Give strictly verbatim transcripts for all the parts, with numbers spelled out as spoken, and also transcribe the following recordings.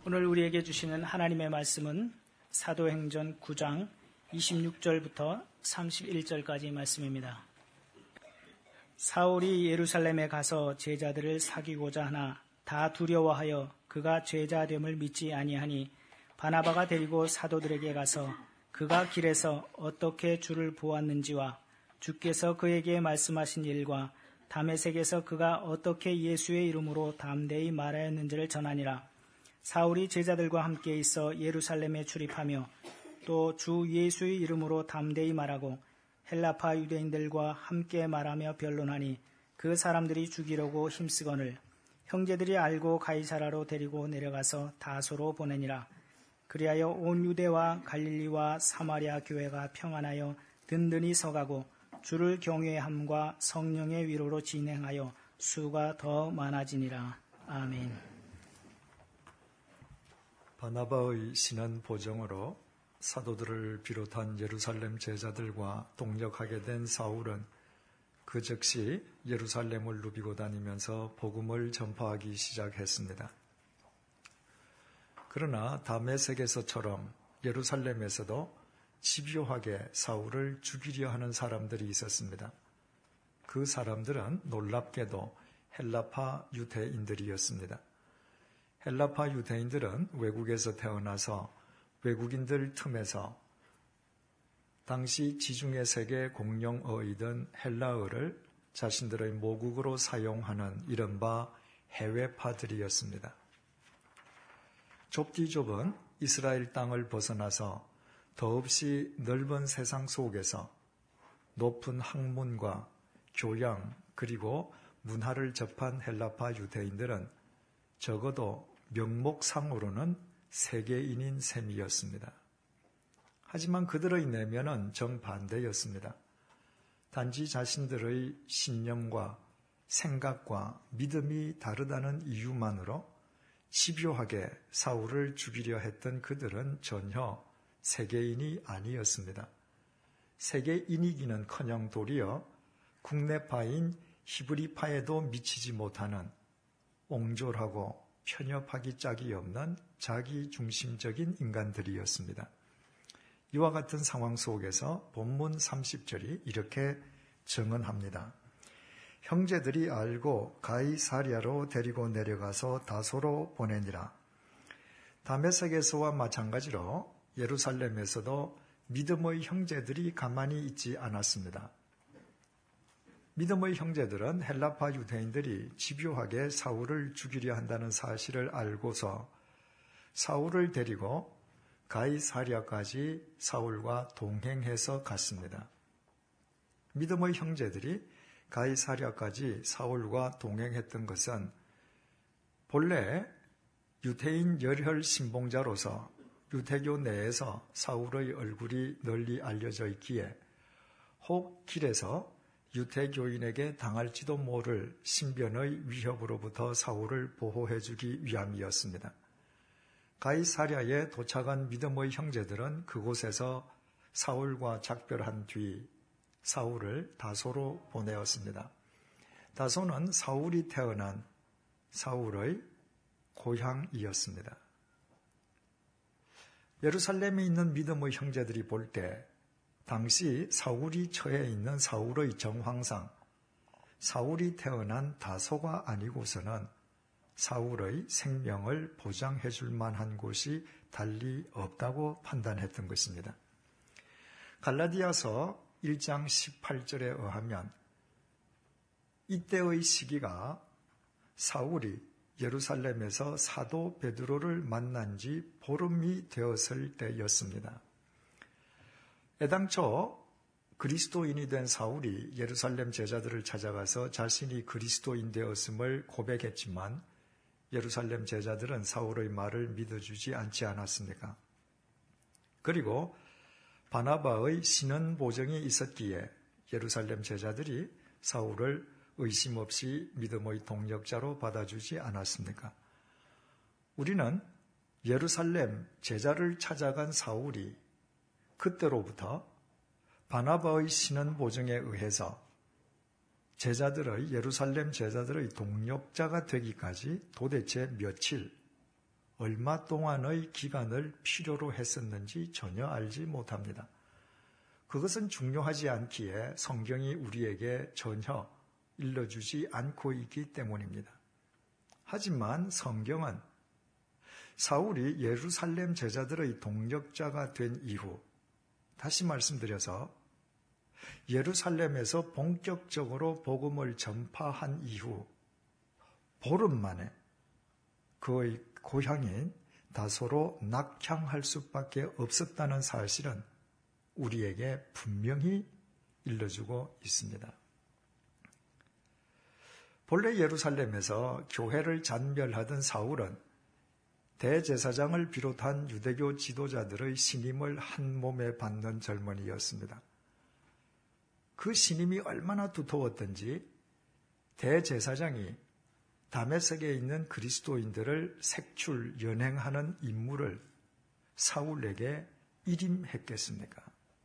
오늘 우리에게 주시는 하나님의 말씀은 사도행전 구 장 이십육 절부터 삼십일 절까지 말씀입니다. 사울이 예루살렘에 가서 제자들을 사귀고자 하나 다 두려워하여 그가 제자됨을 믿지 아니하니 바나바가 데리고 사도들에게 가서 그가 길에서 어떻게 주를 보았는지와 주께서 그에게 말씀하신 일과 다메섹에서 그가 어떻게 예수의 이름으로 담대히 말하였는지를 전하니라. 사울이 제자들과 함께 있어 예루살렘에 출입하며 또 주 예수의 이름으로 담대히 말하고 헬라파 유대인들과 함께 말하며 변론하니 그 사람들이 죽이려고 힘쓰거늘 형제들이 알고 가이사라로 데리고 내려가서 다소로 보내니라. 그리하여 온 유대와 갈릴리와 사마리아 교회가 평안하여 든든히 서가고 주를 경외함과 성령의 위로로 진행하여 수가 더 많아지니라. 아멘. 바나바의 신한 보정으로 사도들을 비롯한 예루살렘 제자들과 동역하게 된 사울은 그 즉시 예루살렘을 누비고 다니면서 복음을 전파하기 시작했습니다. 그러나 다메섹에서처럼 예루살렘에서도 집요하게 사울을 죽이려 하는 사람들이 있었습니다. 그 사람들은 놀랍게도 헬라파 유대인들이었습니다. 헬라파 유대인들은 외국에서 태어나서 외국인들 틈에서 당시 지중해 세계 공용어이던 헬라어를 자신들의 모국어로 사용하는 이른바 해외파들이었습니다. 좁디 좁은 이스라엘 땅을 벗어나서 더없이 넓은 세상 속에서 높은 학문과 교양 그리고 문화를 접한 헬라파 유대인들은 적어도 명목상으로는 세계인인 셈이었습니다. 하지만 그들의 내면은 정반대였습니다. 단지 자신들의 신념과 생각과 믿음이 다르다는 이유만으로 집요하게 사울을 죽이려 했던 그들은 전혀 세계인이 아니었습니다. 세계인이기는커녕 도리어 국내파인 히브리파에도 미치지 못하는 옹졸하고 편협하기 짝이 없는 자기중심적인 인간들이었습니다. 이와 같은 상황 속에서 본문 삼십 절이 이렇게 증언합니다. 형제들이 알고 가이사랴로 데리고 내려가서 다소로 보내니라. 다메섹에서와 마찬가지로 예루살렘에서도 믿음의 형제들이 가만히 있지 않았습니다. 믿음의 형제들은 헬라파 유대인들이 집요하게 사울을 죽이려 한다는 사실을 알고서 사울을 데리고 가이사랴까지 사울과 동행해서 갔습니다. 믿음의 형제들이 가이사랴까지 사울과 동행했던 것은 본래 유대인 열혈 신봉자로서 유대교 내에서 사울의 얼굴이 널리 알려져 있기에 혹 길에서 유대교인에게 당할지도 모를 신변의 위협으로부터 사울을 보호해주기 위함이었습니다. 가이사랴에 도착한 믿음의 형제들은 그곳에서 사울과 작별한 뒤 사울을 다소로 보내었습니다. 다소는 사울이 태어난 사울의 고향이었습니다. 예루살렘에 있는 믿음의 형제들이 볼 때 당시 사울이 처해 있는 사울의 정황상 사울이 태어난 다소가 아니고서는 사울의 생명을 보장해 줄 만한 곳이 달리 없다고 판단했던 것입니다. 갈라디아서 일 장 십팔 절에 의하면 이때의 시기가 사울이 예루살렘에서 사도 베드로를 만난 지 보름이 되었을 때였습니다. 애당초 그리스도인이 된 사울이 예루살렘 제자들을 찾아가서 자신이 그리스도인 되었음을 고백했지만 예루살렘 제자들은 사울의 말을 믿어주지 않지 않았습니까? 그리고 바나바의 신원 보정이 있었기에 예루살렘 제자들이 사울을 의심 없이 믿음의 동력자로 받아주지 않았습니까? 우리는 예루살렘 제자를 찾아간 사울이 그때로부터 바나바의 신원 보정에 의해서 제자들의 예루살렘 제자들의 동력자가 되기까지 도대체 며칠 얼마 동안의 기간을 필요로 했었는지 전혀 알지 못합니다. 그것은 중요하지 않기에 성경이 우리에게 전혀 일러주지 않고 있기 때문입니다. 하지만 성경은 사울이 예루살렘 제자들의 동력자가 된 이후, 다시 말씀드려서 예루살렘에서 본격적으로 복음을 전파한 이후 보름 만에 그의 고향인 다소로 낙향할 수밖에 없었다는 사실은 우리에게 분명히 일러주고 있습니다. 본래 예루살렘에서 교회를 잔멸하던 사울은 대제사장을 비롯한 유대교 지도자들의 신임을 한 몸에 받는 젊은이였습니다. 그 신임이 얼마나 두터웠던지 대제사장이 다메섹에 있는 그리스도인들을 색출, 연행하는 임무를 사울에게 일임했겠습니까?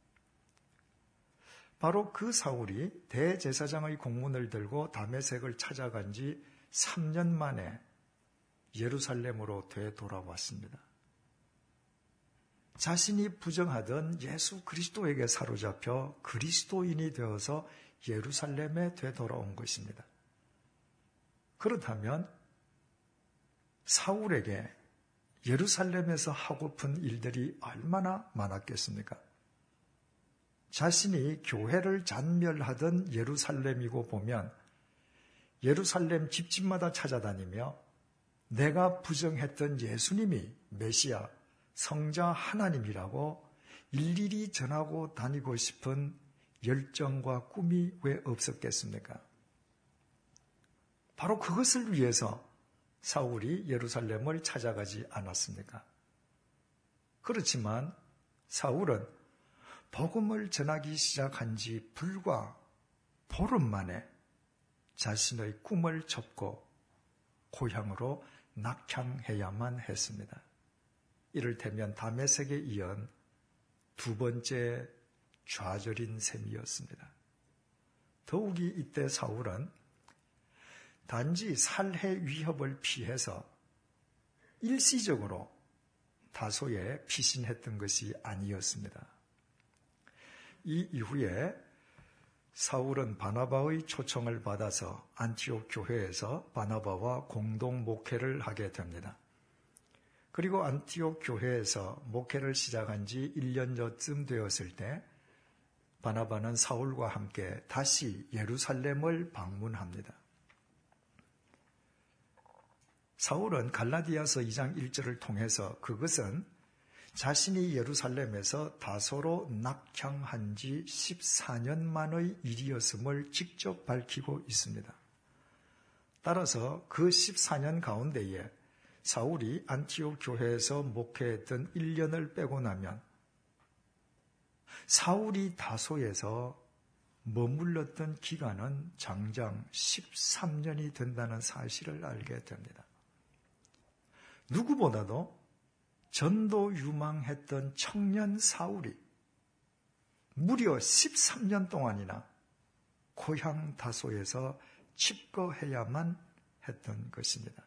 바로 그 사울이 대제사장의 공문을 들고 다메섹을 찾아간 지 삼 년 만에 예루살렘으로 되돌아왔습니다. 자신이 부정하던 예수 그리스도에게 사로잡혀 그리스도인이 되어서 예루살렘에 되돌아온 것입니다. 그렇다면 사울에게 예루살렘에서 하고픈 일들이 얼마나 많았겠습니까? 자신이 교회를 잔멸하던 예루살렘이고 보면 예루살렘 집집마다 찾아다니며 내가 부정했던 예수님이 메시아, 성자 하나님이라고 일일이 전하고 다니고 싶은 열정과 꿈이 왜 없었겠습니까? 바로 그것을 위해서 사울이 예루살렘을 찾아가지 않았습니까? 그렇지만 사울은 복음을 전하기 시작한 지 불과 보름 만에 자신의 꿈을 접고 고향으로 낙향해야만 했습니다. 이를테면 다메섹에 이은 두 번째 좌절인 셈이었습니다. 더욱이 이때 사울은 단지 살해 위협을 피해서 일시적으로 다소에 피신했던 것이 아니었습니다. 이 이후에 사울은 바나바의 초청을 받아서 안티옥 교회에서 바나바와 공동 목회를 하게 됩니다. 그리고 안티옥 교회에서 목회를 시작한 지 일 년여쯤 되었을 때 바나바는 사울과 함께 다시 예루살렘을 방문합니다. 사울은 갈라디아서 이 장 일 절을 통해서 그것은 자신이 예루살렘에서 다소로 낙향한 지 십사 년 만의 일이었음을 직접 밝히고 있습니다. 따라서 그 십사 년 가운데에 사울이 안티옥 교회에서 목회했던 일 년을 빼고 나면 사울이 다소에서 머물렀던 기간은 장장 십삼 년이 된다는 사실을 알게 됩니다. 누구보다도 전도 유망했던 청년 사울이 무려 십삼 년 동안이나 고향 다소에서 칩거해야만 했던 것입니다.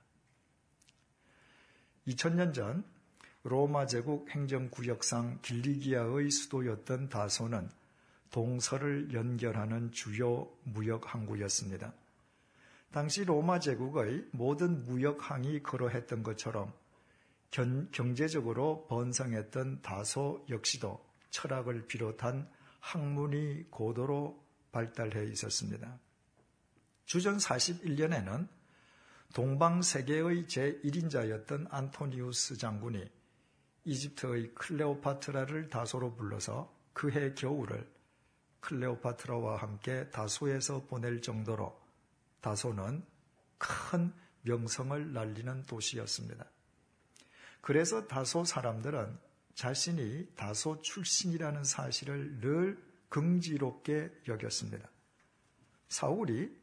이천 년 전 로마 제국 행정구역상 길리기아의 수도였던 다소는 동서를 연결하는 주요 무역 항구였습니다. 당시 로마 제국의 모든 무역항이 그러했던 것처럼 견, 경제적으로 번성했던 다소 역시도 철학을 비롯한 학문이 고도로 발달해 있었습니다. 주전 사십일 년에는 동방세계의 제일 인자였던 안토니우스 장군이 이집트의 클레오파트라를 다소로 불러서 그해 겨울을 클레오파트라와 함께 다소에서 보낼 정도로 다소는 큰 명성을 날리는 도시였습니다. 그래서 다소 사람들은 자신이 다소 출신이라는 사실을 늘 긍지롭게 여겼습니다. 사울이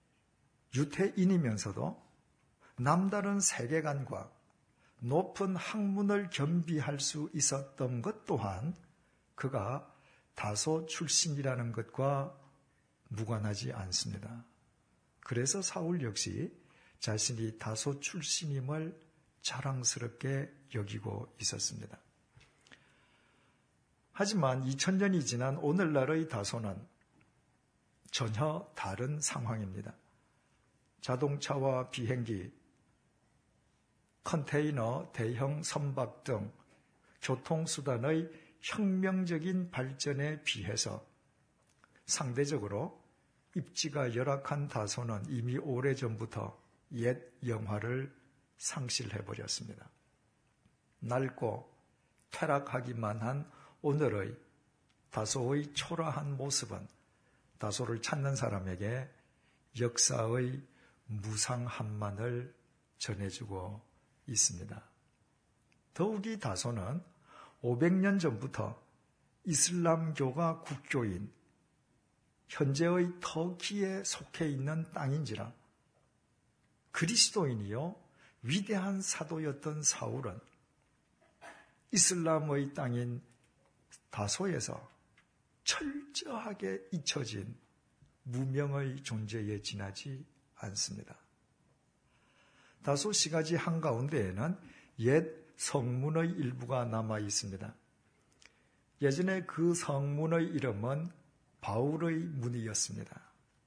유태인이면서도 남다른 세계관과 높은 학문을 겸비할 수 있었던 것 또한 그가 다소 출신이라는 것과 무관하지 않습니다. 그래서 사울 역시 자신이 다소 출신임을 자랑스럽게 여기고 있었습니다. 하지만 이천 년이 지난 오늘날의 다소는 전혀 다른 상황입니다. 자동차와 비행기, 컨테이너, 대형 선박 등 교통수단의 혁명적인 발전에 비해서 상대적으로 입지가 열악한 다소는 이미 오래전부터 옛 영화를 상실해버렸습니다. 낡고 퇴락하기만 한 오늘의 다소의 초라한 모습은 다소를 찾는 사람에게 역사의 무상함만을 전해주고 있습니다. 더욱이 다소는 오백 년 전부터 이슬람교가 국교인 현재의 터키에 속해 있는 땅인지라 그리스도인이요 위대한 사도였던 사울은 이슬람의 땅인 다소에서 철저하게 잊혀진 무명의 존재에 지나지 않습니다. 다소 시가지 한가운데에는 옛 성문의 일부가 남아 있습니다. 예전에 그 성문의 이름은 바울의 문이었습니다.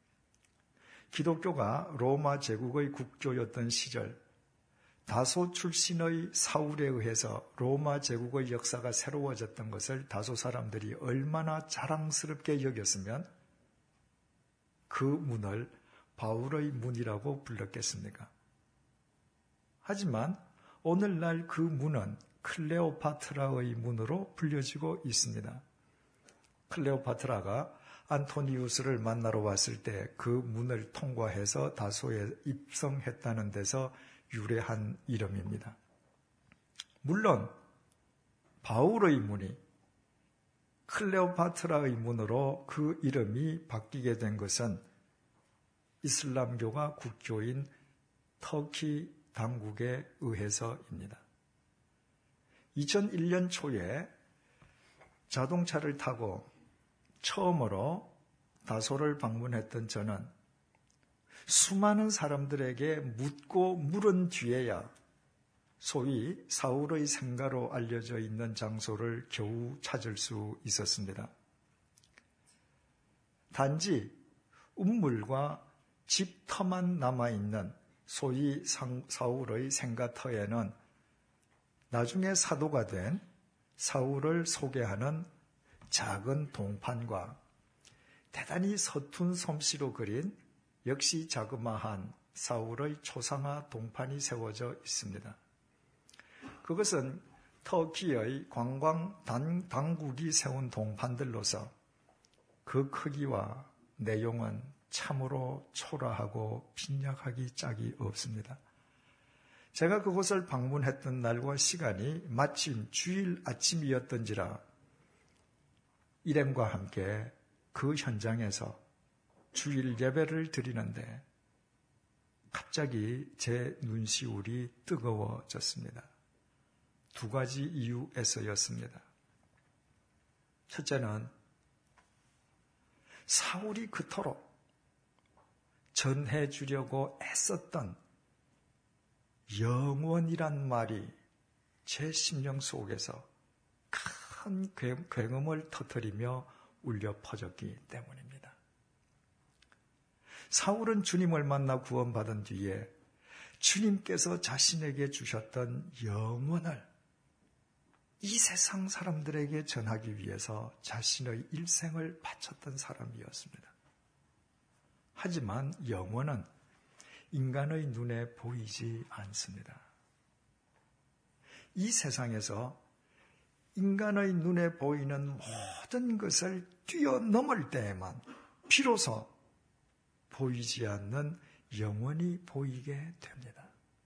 기독교가 로마 제국의 국교였던 시절 다소 출신의 사울에 의해서 로마 제국의 역사가 새로워졌던 것을 다소 사람들이 얼마나 자랑스럽게 여겼으면 그 문을 바울의 문이라고 불렀겠습니까? 하지만 오늘날 그 문은 클레오파트라의 문으로 불려지고 있습니다. 클레오파트라가 안토니우스를 만나러 왔을 때 그 문을 통과해서 다소에 입성했다는 데서 유래한 이름입니다. 물론 바울의 문이 클레오파트라의 문으로 그 이름이 바뀌게 된 것은 이슬람교가 국교인 터키 당국에 의해서입니다. 이천일 년 초에 자동차를 타고 처음으로 다소를 방문했던 저는 수많은 사람들에게 묻고 물은 뒤에야 소위 사울의 생가로 알려져 있는 장소를 겨우 찾을 수 있었습니다. 단지 우물과 집터만 남아있는 소위 사울의 생가터에는 나중에 사도가 된 사울을 소개하는 작은 동판과 대단히 서툰 솜씨로 그린 역시 자그마한 사울의 초상화 동판이 세워져 있습니다. 그것은 터키의 관광 당국이 세운 동판들로서 그 크기와 내용은 참으로 초라하고 빈약하기 짝이 없습니다. 제가 그곳을 방문했던 날과 시간이 마침 주일 아침이었던지라 일행과 함께 그 현장에서 주일 예배를 드리는데 갑자기 제 눈시울이 뜨거워졌습니다. 두 가지 이유에서였습니다. 첫째는 사울이 그토록 전해주려고 애썼던 영원이란 말이 제 심령 속에서 큰 굉음을 터뜨리며 울려 퍼졌기 때문입니다. 사울은 주님을 만나 구원받은 뒤에 주님께서 자신에게 주셨던 영원을 이 세상 사람들에게 전하기 위해서 자신의 일생을 바쳤던 사람이었습니다. 하지만 영원은 인간의 눈에 보이지 않습니다. 이 세상에서 인간의 눈에 보이는 모든 것을 뛰어넘을 때에만 비로소 보이지 않는 영원이 보이게 됩니다.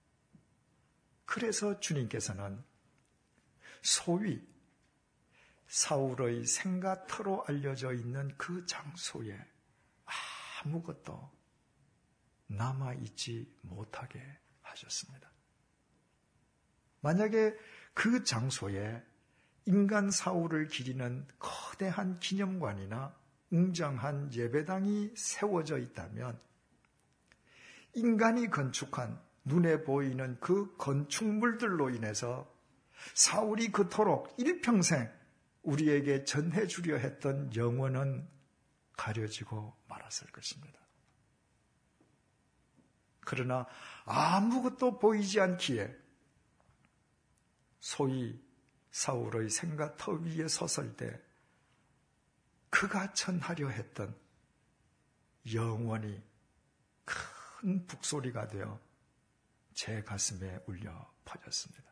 그래서 주님께서는 소위 사울의 생가터로 알려져 있는 그 장소에 아무것도 남아있지 못하게 하셨습니다. 만약에 그 장소에 인간 사울을 기리는 거대한 기념관이나 웅장한 예배당이 세워져 있다면 인간이 건축한 눈에 보이는 그 건축물들로 인해서 사울이 그토록 일평생 우리에게 전해주려 했던 영혼은 가려지고 말았을 것입니다. 그러나 아무것도 보이지 않기에 소위 사울의 생가터 위에 섰을 때 그가 전하려 했던 영원히 큰 북소리가 되어 제 가슴에 울려 퍼졌습니다.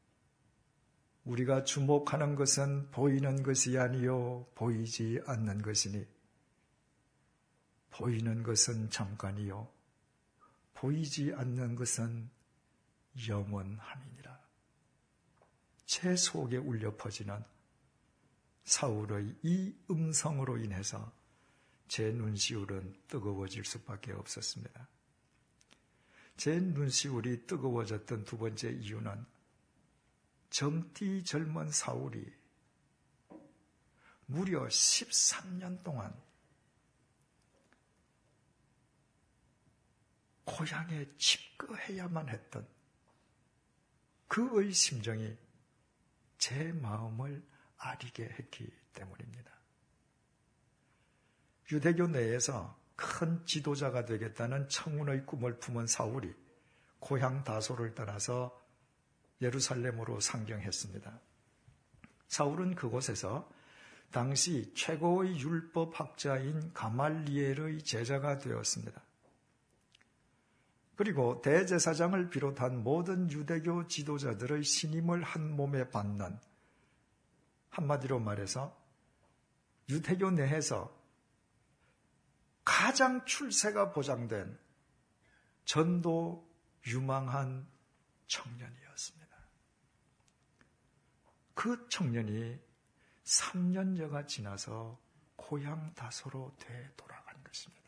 우리가 주목하는 것은 보이는 것이 아니요 보이지 않는 것이니 보이는 것은 잠깐이요 보이지 않는 것은 영원함이니라. 제 속에 울려 퍼지는 사울의 이 음성으로 인해서 제 눈시울은 뜨거워질 수밖에 없었습니다. 제 눈시울이 뜨거워졌던 두 번째 이유는 젊디 젊은 사울이 무려 십삼 년 동안 고향에 집거해야만 했던 그의 심정이 제 마음을 아리게 했기 때문입니다. 유대교 내에서 큰 지도자가 되겠다는 청운의 꿈을 품은 사울이 고향 다소를 떠나서 예루살렘으로 상경했습니다. 사울은 그곳에서 당시 최고의 율법학자인 가말리엘의 제자가 되었습니다. 그리고 대제사장을 비롯한 모든 유대교 지도자들의 신임을 한 몸에 받는, 한마디로 말해서 유대교 내에서 가장 출세가 보장된 전도 유망한 청년이었습니다. 그 청년이 삼 년여가 지나서 고향 다소로 되돌아간 것입니다.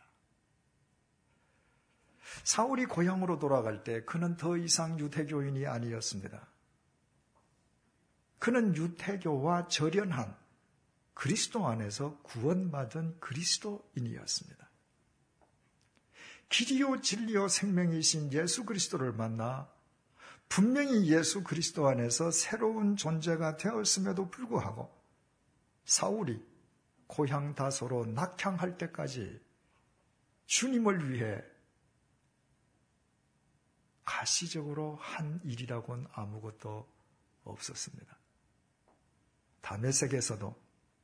사울이 고향으로 돌아갈 때 그는 더 이상 유대교인이 아니었습니다. 그는 유대교와 절연한 그리스도 안에서 구원받은 그리스도인이었습니다. 길이요 진리요 생명이신 예수 그리스도를 만나 분명히 예수 그리스도 안에서 새로운 존재가 되었음에도 불구하고 사울이 고향 다소로 낙향할 때까지 주님을 위해 가시적으로 한 일이라고는 아무것도 없었습니다. 다메섹에서도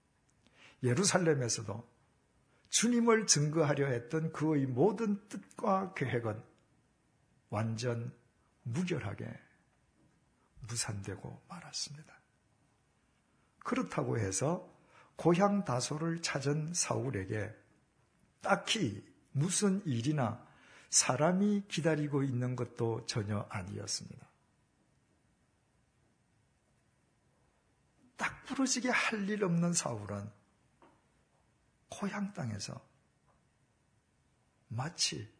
예루살렘에서도 주님을 증거하려 했던 그의 모든 뜻과 계획은 완전 무결하게 무산되고 말았습니다. 그렇다고 해서 고향 다소를 찾은 사울에게 딱히 무슨 일이나 사람이 기다리고 있는 것도 전혀 아니었습니다. 딱 부러지게 할 일 없는 사울은 고향 땅에서 마치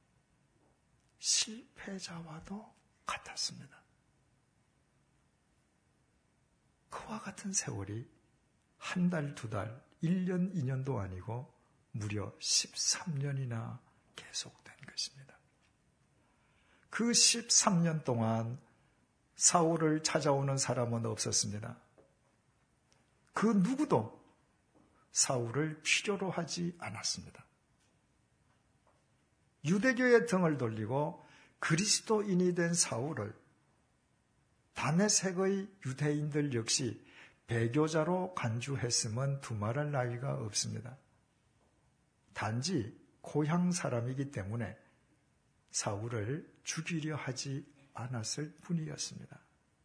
실패자와도 같았습니다. 그와 같은 세월이 한 달, 두 달, 일 년, 이 년도 아니고 무려 십삼 년이나 계속된 것입니다. 그 십삼 년 동안 사울을 찾아오는 사람은 없었습니다. 그 누구도 사울을 필요로 하지 않았습니다. 유대교의 등을 돌리고 그리스도인이 된 사울을 다메섹의 유대인들 역시 배교자로 간주했음은 두말할 나위가 없습니다. 단지 고향 사람이기 때문에 사울을 죽이려 하지 않았을 뿐이었습니다.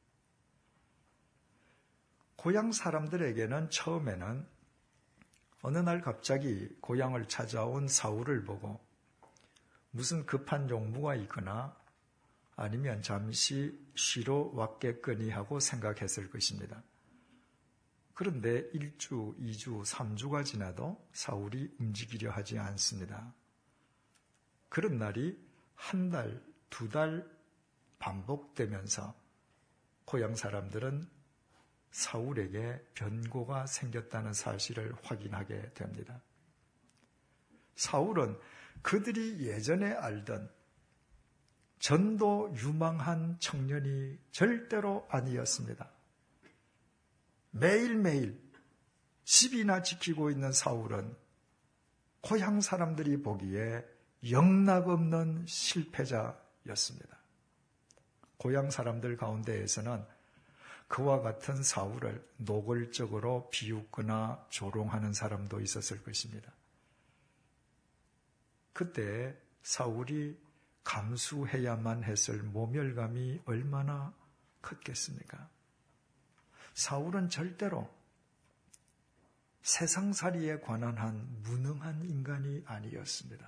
고향 사람들에게는 처음에는 어느 날 갑자기 고향을 찾아온 사울을 보고 무슨 급한 용무가 있거나 아니면 잠시 쉬러 왔겠거니 하고 생각했을 것입니다. 그런데 일 주, 이 주, 삼 주가 지나도 사울이 움직이려 하지 않습니다. 그런 날이 한 달, 두 달 반복되면서 고향 사람들은 사울에게 변고가 생겼다는 사실을 확인하게 됩니다. 사울은 그들이 예전에 알던 전도 유망한 청년이 절대로 아니었습니다. 매일매일 집이나 지키고 있는 사울은 고향 사람들이 보기에 영락없는 실패자였습니다. 고향 사람들 가운데에서는 그와 같은 사울을 노골적으로 비웃거나 조롱하는 사람도 있었을 것입니다. 그때 사울이 감수해야만 했을 모멸감이 얼마나 컸겠습니까? 사울은 절대로 세상살이에 관한 한 무능한 인간이 아니었습니다.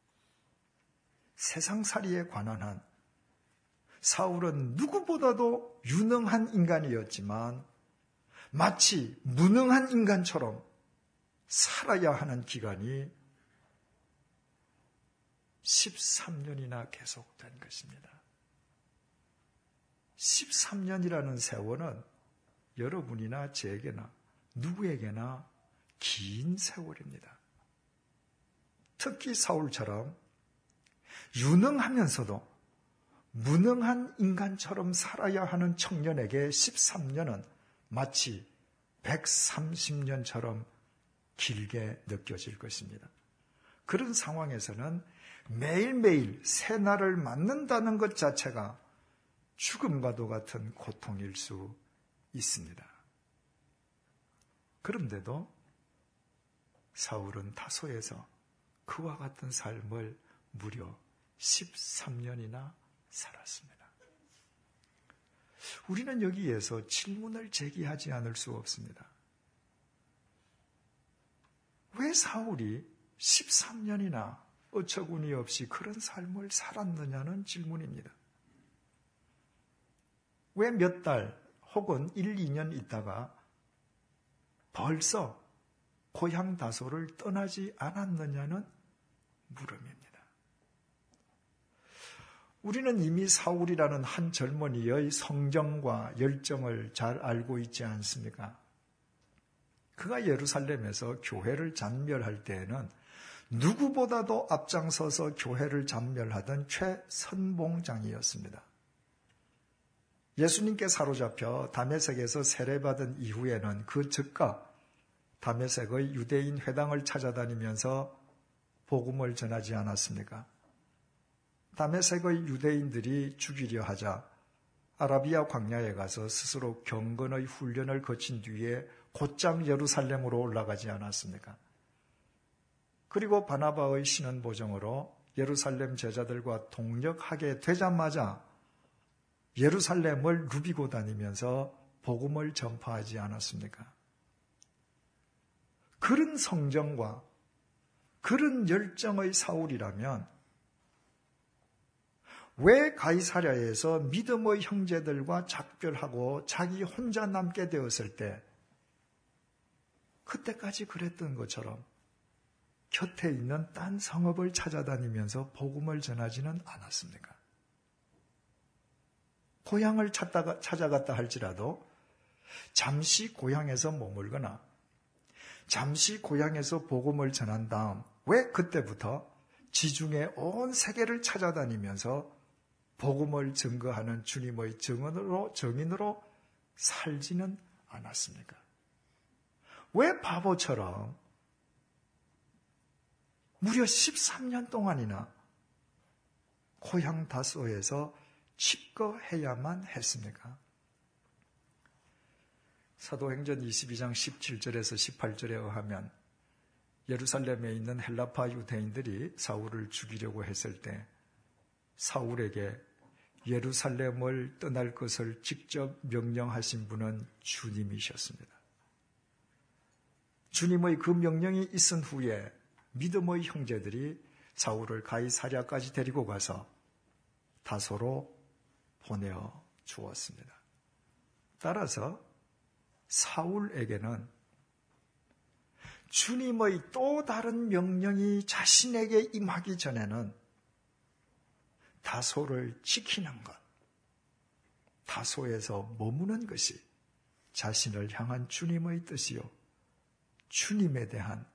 세상살이에 관한 한 사울은 누구보다도 유능한 인간이었지만 마치 무능한 인간처럼 살아야 하는 기간이 십삼 년이나 계속된 것입니다. 십삼 년이라는 세월은 여러분이나 제게나 누구에게나 긴 세월입니다. 특히 사울처럼 유능하면서도 무능한 인간처럼 살아야 하는 청년에게 십삼 년은 마치 백삼십 년처럼 길게 느껴질 것입니다. 그런 상황에서는 매일매일 새날을 맞는다는 것 자체가 죽음과도 같은 고통일 수 있습니다. 그런데도 사울은 다소에서 그와 같은 삶을 무려 십삼 년이나 살았습니다. 우리는 여기에서 질문을 제기하지 않을 수 없습니다. 왜 사울이 십삼 년이나 어처구니 없이 그런 삶을 살았느냐는 질문입니다. 왜 몇 달 혹은 일, 이 년 있다가 벌써 고향 다소를 떠나지 않았느냐는 물음입니다. 우리는 이미 사울이라는 한 젊은이의 성정과 열정을 잘 알고 있지 않습니까? 그가 예루살렘에서 교회를 잔멸할 때에는 누구보다도 앞장서서 교회를 잔멸하던 최선봉장이었습니다. 예수님께 사로잡혀 다메섹에서 세례받은 이후에는 그 즉각 다메섹의 유대인 회당을 찾아다니면서 복음을 전하지 않았습니까? 다메섹의 유대인들이 죽이려 하자 아라비아 광야에 가서 스스로 경건의 훈련을 거친 뒤에 곧장 예루살렘으로 올라가지 않았습니까? 그리고 바나바의 신원 보정으로 예루살렘 제자들과 동역하게 되자마자 예루살렘을 누비고 다니면서 복음을 전파하지 않았습니까? 그런 성정과 그런 열정의 사울이라면 왜 가이사랴에서 믿음의 형제들과 작별하고 자기 혼자 남게 되었을 때 그때까지 그랬던 것처럼 곁에 있는 딴 성읍을 찾아다니면서 복음을 전하지는 않았습니까? 고향을 찾다가, 찾아갔다 할지라도 잠시 고향에서 머물거나 잠시 고향에서 복음을 전한 다음 왜 그때부터 지중해 온 세계를 찾아다니면서 복음을 증거하는 주님의 증언으로, 증인으로 살지는 않았습니까? 왜 바보처럼 무려 십삼 년 동안이나 고향 다소에서 칩거해야만 했습니까? 사도행전 이십이 장 십칠 절에서 십팔 절에 의하면 예루살렘에 있는 헬라파 유대인들이 사울을 죽이려고 했을 때 사울에게 예루살렘을 떠날 것을 직접 명령하신 분은 주님이셨습니다. 주님의 그 명령이 있은 후에 믿음의 형제들이 사울을 가이사랴까지 데리고 가서 다소로 보내어 주었습니다. 따라서 사울에게는 주님의 또 다른 명령이 자신에게 임하기 전에는 다소를 지키는 것, 다소에서 머무는 것이 자신을 향한 주님의 뜻이요, 주님에 대한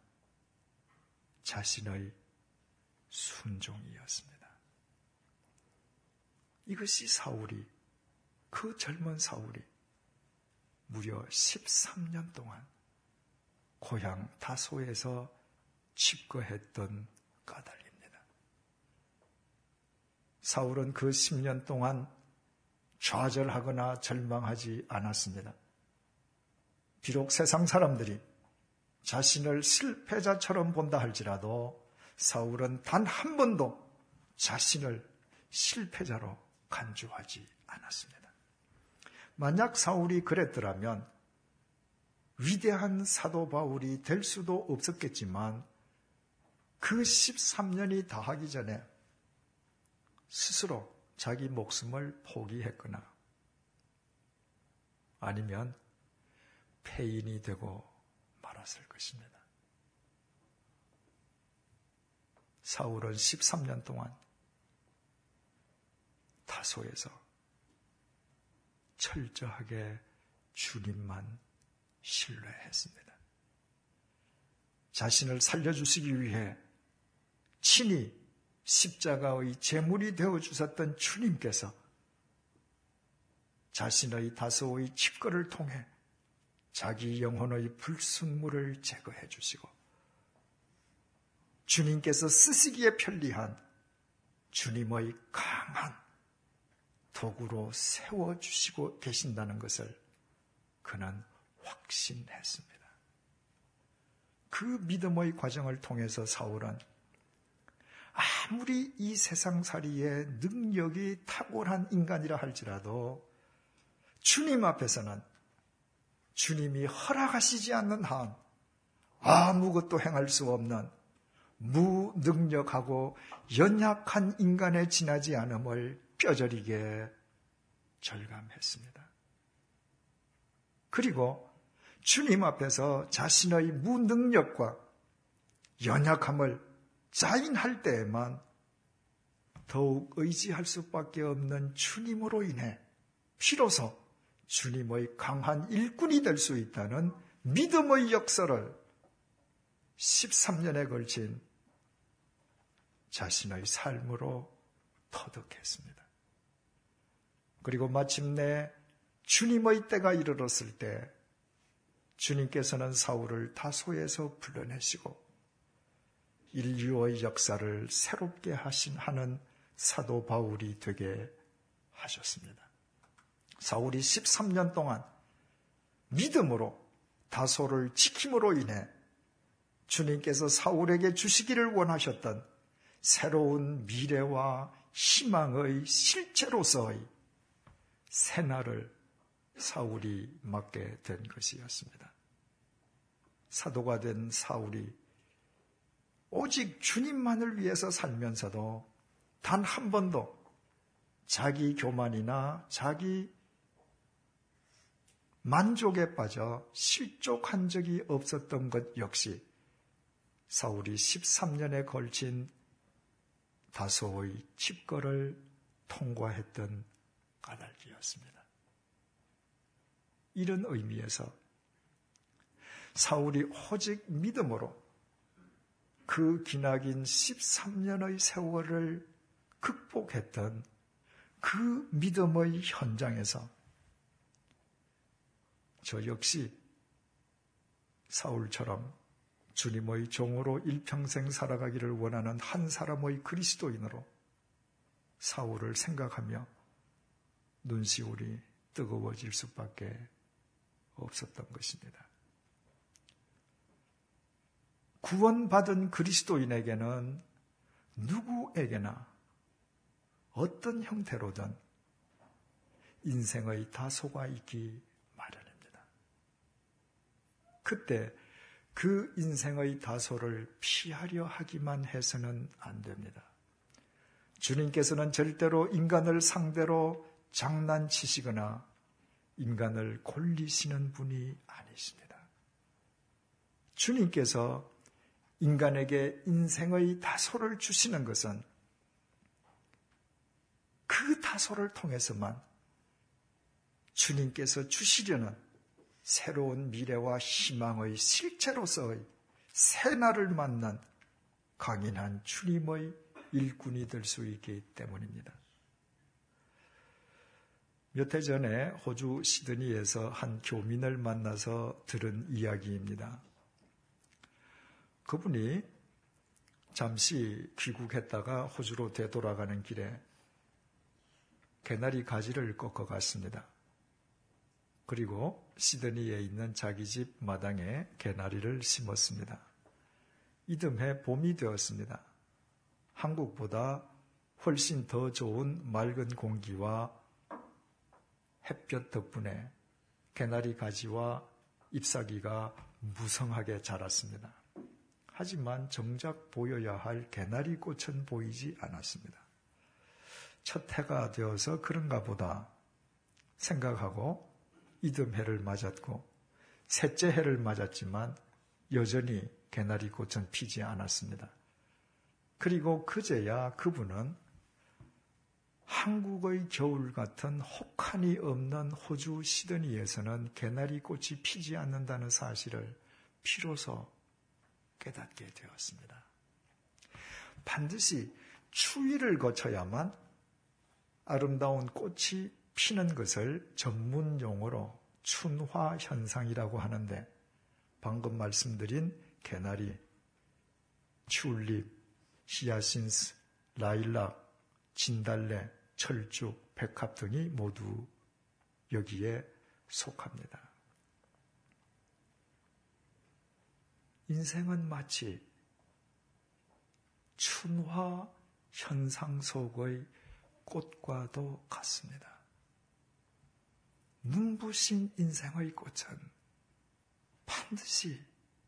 자신의 순종이었습니다. 이것이 사울이, 그 젊은 사울이 무려 십삼 년 동안 고향 다소에서 집거했던 까닭입니다. 사울은 그 십 년 동안 좌절하거나 절망하지 않았습니다. 비록 세상 사람들이 자신을 실패자처럼 본다 할지라도 사울은 단 한 번도 자신을 실패자로 간주하지 않았습니다. 만약 사울이 그랬더라면 위대한 사도 바울이 될 수도 없었겠지만 그 십삼 년이 다하기 전에 스스로 자기 목숨을 포기했거나 아니면 폐인이 되고 말았을 것입니다. 사울은 십삼 년 동안 다소에서 철저하게 주님만 신뢰했습니다. 자신을 살려주시기 위해 친히 십자가의 제물이 되어주셨던 주님께서 자신의 다소의 집거를 통해 자기 영혼의 불순물을 제거해 주시고 주님께서 쓰시기에 편리한 주님의 강한 도구로 세워주시고 계신다는 것을 그는 확신했습니다. 그 믿음의 과정을 통해서 사울은 아무리 이 세상살이에 능력이 탁월한 인간이라 할지라도 주님 앞에서는 주님이 허락하시지 않는 한 아무것도 행할 수 없는 무능력하고 연약한 인간에 지나지 않음을 뼈저리게 절감했습니다. 그리고 주님 앞에서 자신의 무능력과 연약함을 자인할 때에만 더욱 의지할 수밖에 없는 주님으로 인해 비로소 주님의 강한 일꾼이 될 수 있다는 믿음의 역사를 십삼 년에 걸친 자신의 삶으로 터득했습니다. 그리고 마침내 주님의 때가 이르렀을 때 주님께서는 사울을 다소에서 불러내시고 인류의 역사를 새롭게 하신 하는 사도 바울이 되게 하셨습니다. 사울이 십삼 년 동안 믿음으로 다소를 지킴으로 인해 주님께서 사울에게 주시기를 원하셨던 새로운 미래와 희망의 실체로서의 새날을 사울이 맞게 된 것이었습니다. 사도가 된 사울이 오직 주님만을 위해서 살면서도 단 한 번도 자기 교만이나 자기 만족에 빠져 실족한 적이 없었던 것 역시 사울이 십삼 년에 걸친 다소의 집거를 통과했던 까닭이었습니다. 이런 의미에서 사울이 오직 믿음으로 그 기나긴 십삼 년의 세월을 극복했던 그 믿음의 현장에서 저 역시 사울처럼 주님의 종으로 일평생 살아가기를 원하는 한 사람의 그리스도인으로 사울을 생각하며 눈시울이 뜨거워질 수밖에 없었던 것입니다. 구원받은 그리스도인에게는 누구에게나 어떤 형태로든 인생의 다소가 있기 마련입니다. 그때 그 인생의 다소를 피하려 하기만 해서는 안 됩니다. 주님께서는 절대로 인간을 상대로 장난치시거나 인간을 골리시는 분이 아니십니다. 주님께서 인간에게 인생의 다소를 주시는 것은 그 다소를 통해서만 주님께서 주시려는 새로운 미래와 희망의 실체로서의 새날을 맞는 강인한 주님의 일꾼이 될 수 있기 때문입니다. 몇 해 전에 호주 시드니에서 한 교민을 만나서 들은 이야기입니다. 그분이 잠시 귀국했다가 호주로 되돌아가는 길에 개나리 가지를 꺾어 갔습니다. 그리고 시드니에 있는 자기 집 마당에 개나리를 심었습니다. 이듬해 봄이 되었습니다. 한국보다 훨씬 더 좋은 맑은 공기와 햇볕 덕분에 개나리 가지와 잎사귀가 무성하게 자랐습니다. 하지만 정작 보여야 할 개나리 꽃은 보이지 않았습니다. 첫 해가 되어서 그런가 보다 생각하고 이듬해를 맞았고 셋째 해를 맞았지만 여전히 개나리 꽃은 피지 않았습니다. 그리고 그제야 그분은 한국의 겨울 같은 혹한이 없는 호주 시드니에서는 개나리 꽃이 피지 않는다는 사실을 비로소 깨닫게 되었습니다. 반드시 추위를 거쳐야만 아름다운 꽃이 피는 것을 전문 용어로 춘화 현상이라고 하는데 방금 말씀드린 개나리, 튤립, 히야신스, 라일락, 진달래, 철쭉, 백합 등이 모두 여기에 속합니다. 인생은 마치 춘화 현상 속의 꽃과도 같습니다. 눈부신 인생의 꽃은 반드시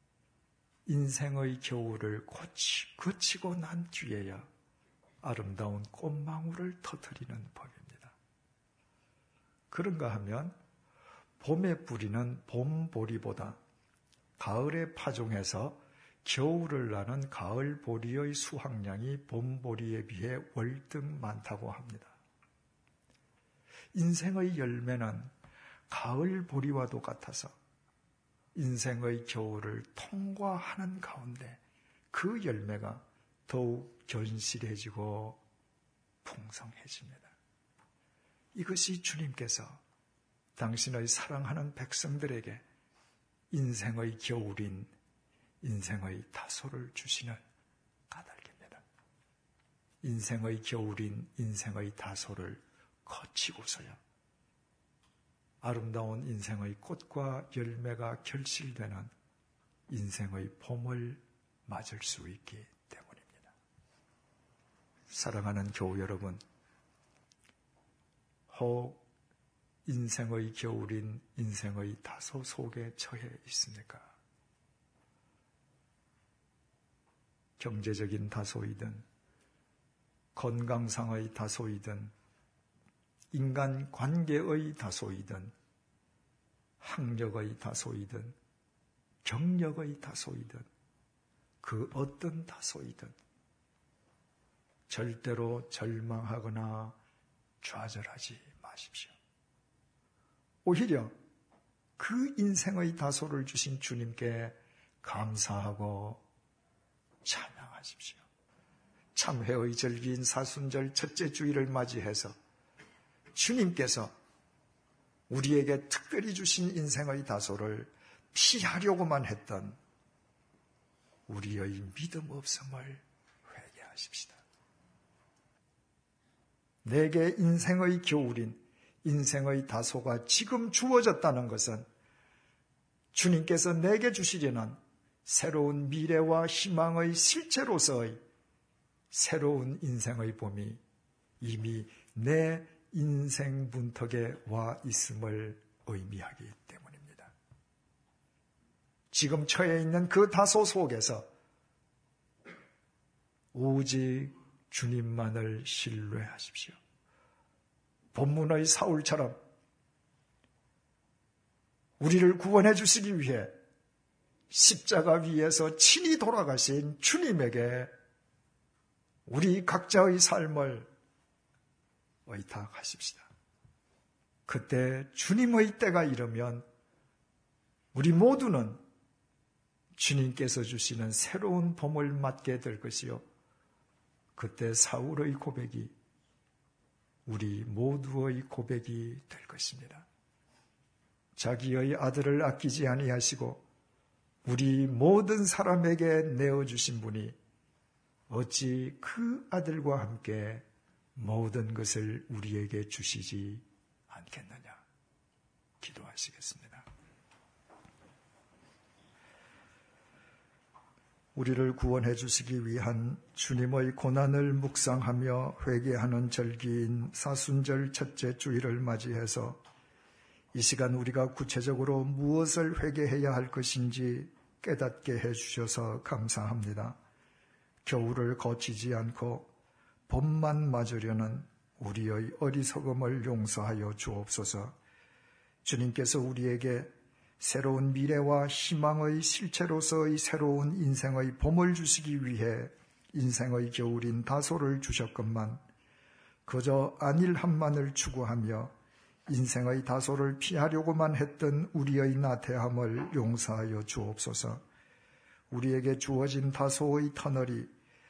인생의 겨울을 거치고 난 뒤에야 아름다운 꽃망울을 터뜨리는 법입니다. 그런가 하면 봄에 뿌리는 봄보리보다 가을에 파종해서 겨울을 나는 가을보리의 수확량이 봄보리에 비해 월등 많다고 합니다. 인생의 열매는 가을보리와도 같아서 인생의 겨울을 통과하는 가운데 그 열매가 더욱 견실해지고 풍성해집니다. 이것이 주님께서 당신의 사랑하는 백성들에게 인생의 겨울인 인생의 다소를 주시는 까닭입니다. 인생의 겨울인 인생의 다소를 거치고서야 아름다운 인생의 꽃과 열매가 결실되는 인생의 봄을 맞을 수 있기 때문입니다. 사랑하는 교우 여러분, 혹 인생의 겨울인 인생의 다소 속에 처해 있습니까? 경제적인 다소이든 건강상의 다소이든 인간관계의 다소이든 학력의 다소이든 경력의 다소이든 그 어떤 다소이든 절대로 절망하거나 좌절하지 마십시오. 오히려 그 인생의 다소를 주신 주님께 감사하고 찬양하십시오. 참회의 절기인 사순절 첫째 주일을 맞이해서 주님께서 우리에게 특별히 주신 인생의 다소를 피하려고만 했던 우리의 믿음 없음을 회개하십시다. 내게 인생의 겨울인 인생의 다소가 지금 주어졌다는 것은 주님께서 내게 주시려는 새로운 미래와 희망의 실체로서의 새로운 인생의 봄이 이미 내 인생 문턱에 와 있음을 의미하기 때문입니다. 지금 처해 있는 그 다소 속에서 오직 주님만을 신뢰하십시오. 본문의 사울처럼 우리를 구원해 주시기 위해 십자가 위에서 친히 돌아가신 주님에게 우리 각자의 삶을 의탁하십시다. 그때 주님의 때가 이르면 우리 모두는 주님께서 주시는 새로운 봄을 맞게 될 것이요. 그때 사울의 고백이 우리 모두의 고백이 될 것입니다. 자기의 아들을 아끼지 아니하시고 우리 모든 사람에게 내어주신 분이 어찌 그 아들과 함께 모든 것을 우리에게 주시지 않겠느냐. 기도하시겠습니다. 우리를 구원해 주시기 위한 주님의 고난을 묵상하며 회개하는 절기인 사순절 첫째 주일을 맞이해서 이 시간 우리가 구체적으로 무엇을 회개해야 할 것인지 깨닫게 해주셔서 감사합니다. 겨울을 거치지 않고 봄만 맞으려는 우리의 어리석음을 용서하여 주옵소서. 주님께서 우리에게 새로운 미래와 희망의 실체로서의 새로운 인생의 봄을 주시기 위해 인생의 겨울인 다소를 주셨건만 그저 안일함만을 추구하며 인생의 다소를 피하려고만 했던 우리의 나태함을 용서하여 주옵소서. 우리에게 주어진 다소의 터널이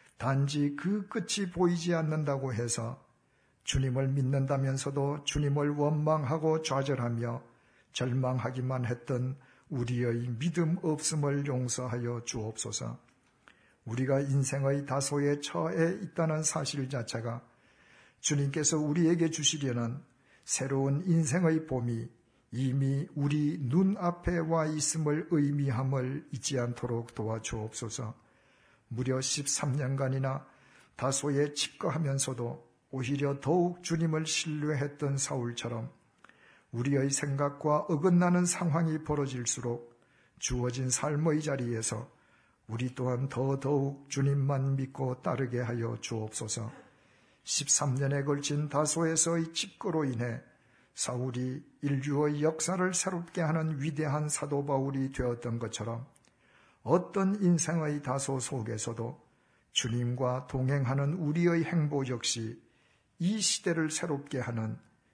단지 그 끝이 보이지 않는다고 해서 주님을 믿는다면서도 주님을 원망하고 좌절하며 절망하기만 했던 우리의 믿음 없음을 용서하여 주옵소서. 우리가 인생의 다소에 처해 있다는 사실 자체가 주님께서 우리에게 주시려는 새로운 인생의 봄이 이미 우리 눈앞에 와 있음을 의미함을 잊지 않도록 도와주옵소서. 무려 십삼 년간이나 다소에 집거하면서도 오히려 더욱 주님을 신뢰했던 사울처럼 우리의 생각과 어긋나는 상황이 벌어질수록 주어진 삶의 자리에서 우리 또한 더더욱 주님만 믿고 따르게 하여 주옵소서. 십삼 년에 걸친 다소에서의 집거로 인해 사울이 인류의 역사를 새롭게 하는 위대한 사도 바울이 되었던 것처럼 어떤 인생의 다소 속에서도 주님과 동행하는 우리의 행보 역시 이 시대를 새롭게 하는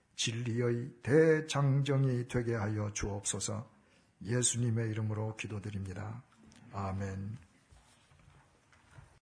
진리의 대장정이 되게 하여 주옵소서. 예수님의 이름으로 기도드립니다. 아멘.